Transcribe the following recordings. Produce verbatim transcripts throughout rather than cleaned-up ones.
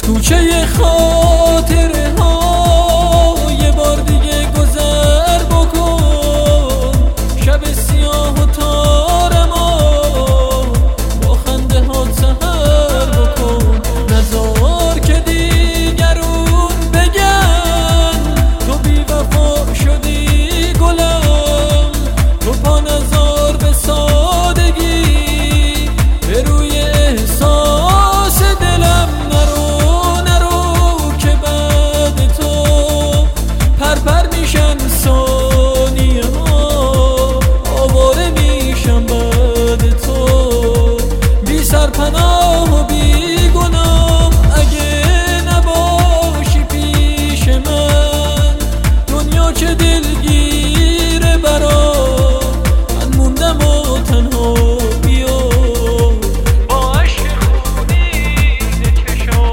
تو چه خاطره ها یه بار دیگه گذر بکن، شب سیاه و تارما با خنده ها سحر بکن. نذار که دیگرون بگن تو بی وفا شدی گلم، تو پا نذار به سادگی به روی احساس دلم. نرو نرو که بعد تو پرپر میشن ثانیه ها، آواره میشم بعد تو بی سرپناه و بی گناه. اگه نباشی پیش من دنیا چه دلگیره برام، من موندم و تنها بیا با عشق خونین چشام.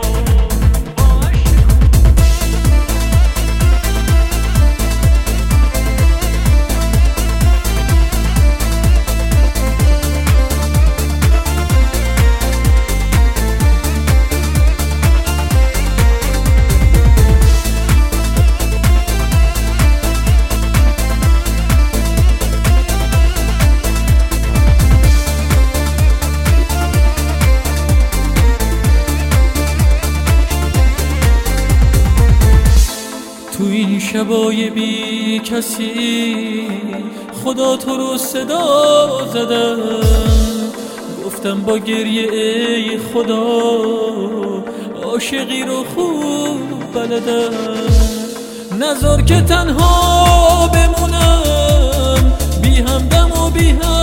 تو این شبای بی کسی خدا تو رو صدا زدم، گفتم با گریه ای خدا عاشقی رو خوب بلدم. نذار که تنها بمونم بی همدم و بی هم